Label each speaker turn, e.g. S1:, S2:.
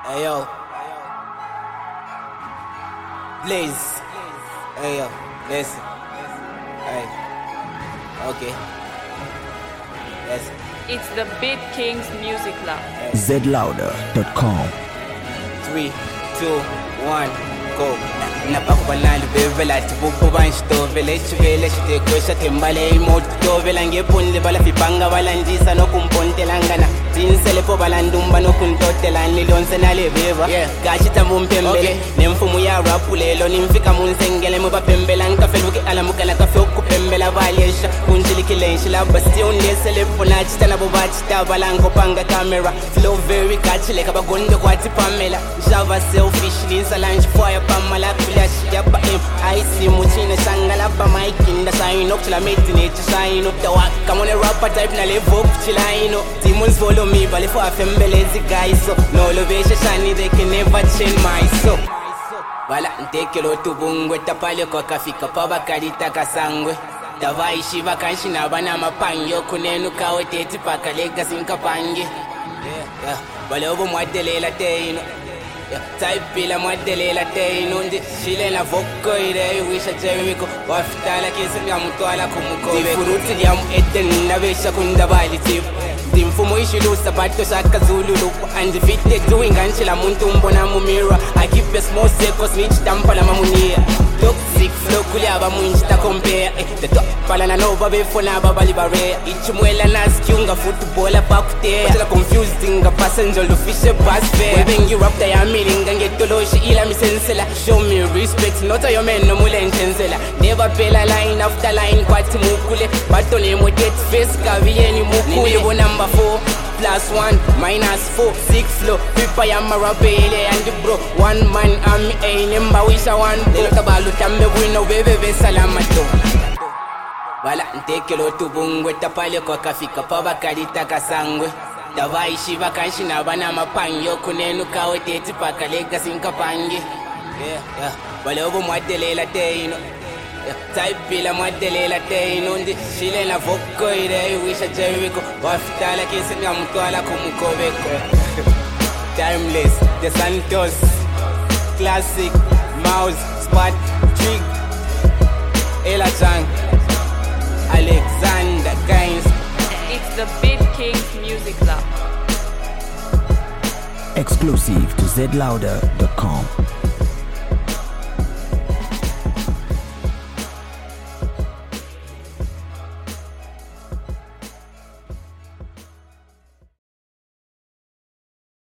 S1: Hey yo, Blaze. Hey yo, listen. Hey, okay. Listen.
S2: It's the Beat Kings Music Lab.
S3: zlouder.com.
S1: 3, 2, 1, go. Napakubalanda bevela tibubu banshtovele chivele chitekosha tembale imoto tovela ngepunle balafipanga balandisa nokumpontelangana tinsele po balandumba nokuntotela nilonse naleveva gachita mumpembele nemfumu ya rapu lelo nimfika munsengele mubapembela nkafeluke alamukala kafe okupembela balesha kunjilikilenshi labastionesele ponachita nabo bachita balankopanga camera flow very kachileka bagonde kwati pamela java selfish linsa lunch fire pamala yaba I see muchina shangala ba mic in the sign up till I make the nature shine up the walk. Come on a rapper type na live up till I know. Demons follow me but if I fembelezi guys so no elevation shiny they can never change my soul. Bala ntekelo tubungwe tapale kwa kafika paba karita kasangwe. Davaishi vakanshi na bana mapanyo kunenu kawe teti pakalega sinkapange. Bale obo mwadelela teino. Type la modelela teino ndi shile la voko ire wisha jemiko wafitala kisa ngamutwala kumukobe furuti ya mueten na besha kundabali tip dimfumo ishilusa bato shaka zululu undefeated doing anchila muntu mbona mu mirror I keep a small circle snitch tampa la mamunia toxic flow kuli aba munjita compare the top pala na nova befona baba libare ichumwela naskiunga footballer bakutea tela confused inga passenger lo fish bus fair when you rap the meaning and get to loshi ila misensela show me respect not your man no mule intensela never pela line after line kwati mukule bato ne mo get face kavieni mukule bo number 4 plus 1 minus 4 6 flow pipa ya marabele and bro one man am a number wisha one bro tabalu tambe wino bebe salama to wala ntekelo tubungwe tapale kwa kafika paba karita kasangwe Davaishi vakanshi na bana mapanyo kunenu kawe teti pakalega sinkapange Bale obo mwadelela teino Type la mwadelela teino ndi shile na voko ire wisha jemiko wafitala kisi ngamutwala kumukobeko Timeless, The Santos Classic, Mouse, Spot, Trig Ella Chang Alexander Gaines.
S2: It's the Beat Kings Music Lab.
S3: Exclusive to zlouder.com.